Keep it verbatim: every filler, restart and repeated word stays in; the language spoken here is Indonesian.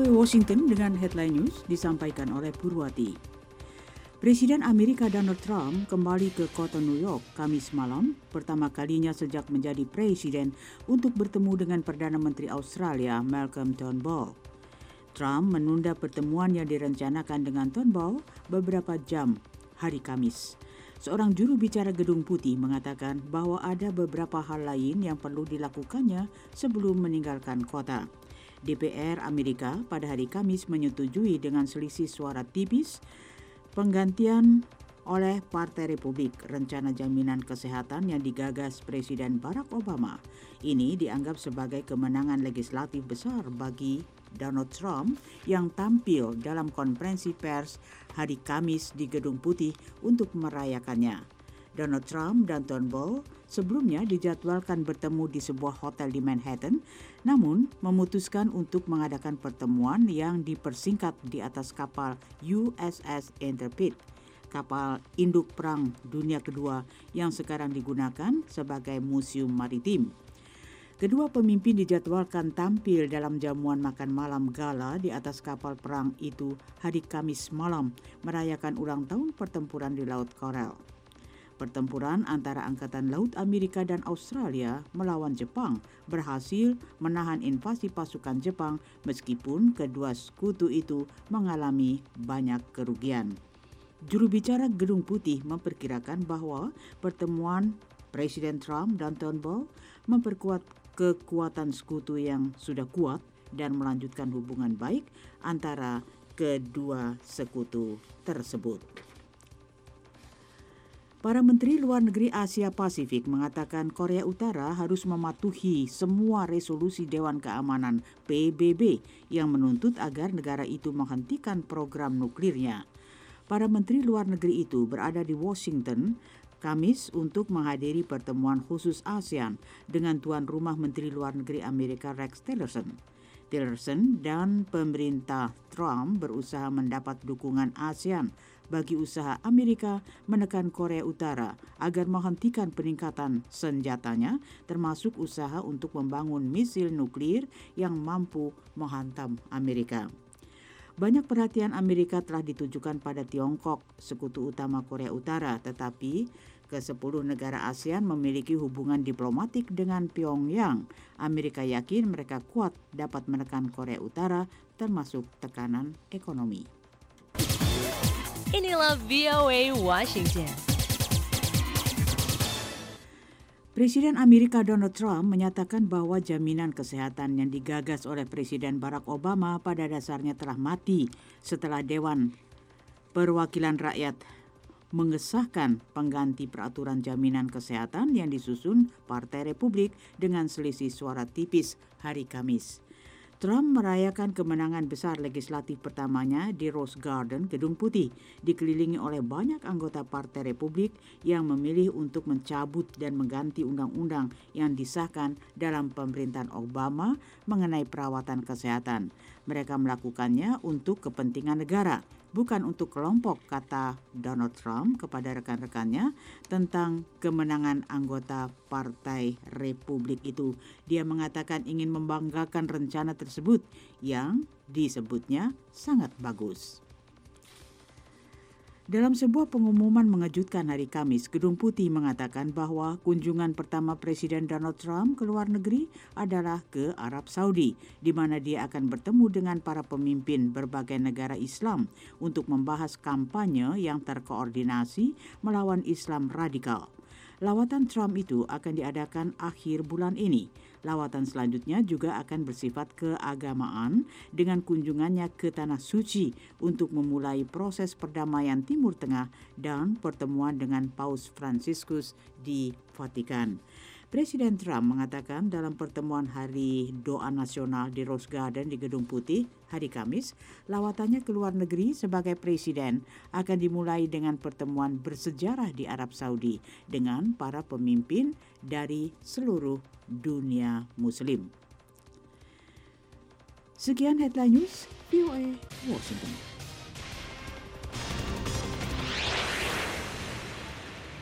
ke Washington dengan headline news disampaikan oleh Purwati. Presiden Amerika Donald Trump kembali ke kota New York Kamis malam, pertama kalinya sejak menjadi presiden untuk bertemu dengan Perdana Menteri Australia Malcolm Turnbull. Trump menunda pertemuan yang direncanakan dengan Turnbull beberapa jam hari Kamis. Seorang juru bicara Gedung Putih mengatakan bahwa ada beberapa hal lain yang perlu dilakukannya sebelum meninggalkan kota. D P R Amerika pada hari Kamis menyetujui dengan selisih suara tipis penggantian oleh Partai Republik rencana jaminan kesehatan yang digagas Presiden Barack Obama. Ini dianggap sebagai kemenangan legislatif besar bagi Donald Trump yang tampil dalam konferensi pers hari Kamis di Gedung Putih untuk merayakannya. Donald Trump dan Turnbull sebelumnya dijadwalkan bertemu di sebuah hotel di Manhattan, namun memutuskan untuk mengadakan pertemuan yang dipersingkat di atas kapal U S S Intrepid, kapal induk Perang Dunia Kedua yang sekarang digunakan sebagai museum maritim. Kedua pemimpin dijadwalkan tampil dalam jamuan makan malam gala di atas kapal perang itu hari Kamis malam, merayakan ulang tahun pertempuran di Laut Korel. Pertempuran antara Angkatan Laut Amerika dan Australia melawan Jepang berhasil menahan invasi pasukan Jepang meskipun kedua sekutu itu mengalami banyak kerugian. Juru bicara Gedung Putih memperkirakan bahwa pertemuan Presiden Trump dan Turnbull memperkuat kekuatan sekutu yang sudah kuat dan melanjutkan hubungan baik antara kedua sekutu tersebut. Para Menteri Luar Negeri Asia Pasifik mengatakan Korea Utara harus mematuhi semua resolusi Dewan Keamanan P B B yang menuntut agar negara itu menghentikan program nuklirnya. Para Menteri Luar Negeri itu berada di Washington Kamis untuk menghadiri pertemuan khusus ASEAN dengan tuan rumah Menteri Luar Negeri Amerika Rex Tillerson. Tillerson dan pemerintah Trump berusaha mendapat dukungan ASEAN bagi usaha Amerika menekan Korea Utara agar menghentikan peningkatan senjatanya, termasuk usaha untuk membangun misil nuklir yang mampu menghantam Amerika. Banyak perhatian Amerika telah ditujukan pada Tiongkok, sekutu utama Korea Utara, tetapi kesepuluh negara ASEAN memiliki hubungan diplomatik dengan Pyongyang. Amerika yakin mereka kuat dapat menekan Korea Utara, termasuk tekanan ekonomi. Inilah V O A Washington. Presiden Amerika Donald Trump menyatakan bahwa jaminan kesehatan yang digagas oleh Presiden Barack Obama pada dasarnya telah mati setelah Dewan Perwakilan Rakyat mengesahkan pengganti peraturan jaminan kesehatan yang disusun Partai Republik dengan selisih suara tipis hari Kamis. Trump merayakan kemenangan besar legislatif pertamanya di Rose Garden, Gedung Putih, dikelilingi oleh banyak anggota Partai Republik yang memilih untuk mencabut dan mengganti undang-undang yang disahkan dalam pemerintahan Obama mengenai perawatan kesehatan. Mereka melakukannya untuk kepentingan negara, bukan untuk kelompok, kata Donald Trump kepada rekan-rekannya tentang kemenangan anggota Partai Republik itu. Dia mengatakan ingin membanggakan rencana tersebut yang disebutnya sangat bagus. Dalam sebuah pengumuman mengejutkan hari Kamis, Gedung Putih mengatakan bahwa kunjungan pertama Presiden Donald Trump ke luar negeri adalah ke Arab Saudi, di mana dia akan bertemu dengan para pemimpin berbagai negara Islam untuk membahas kampanye yang terkoordinasi melawan Islam radikal. Lawatan Trump itu akan diadakan akhir bulan ini. Lawatan selanjutnya juga akan bersifat keagamaan dengan kunjungannya ke Tanah Suci untuk memulai proses perdamaian Timur Tengah dan pertemuan dengan Paus Fransiskus di Vatikan. Presiden Trump mengatakan dalam pertemuan Hari Doa Nasional di Rose Garden di Gedung Putih hari Kamis, lawatannya ke luar negeri sebagai presiden akan dimulai dengan pertemuan bersejarah di Arab Saudi dengan para pemimpin dari seluruh dunia Muslim. Sekian headline news V O A Washington.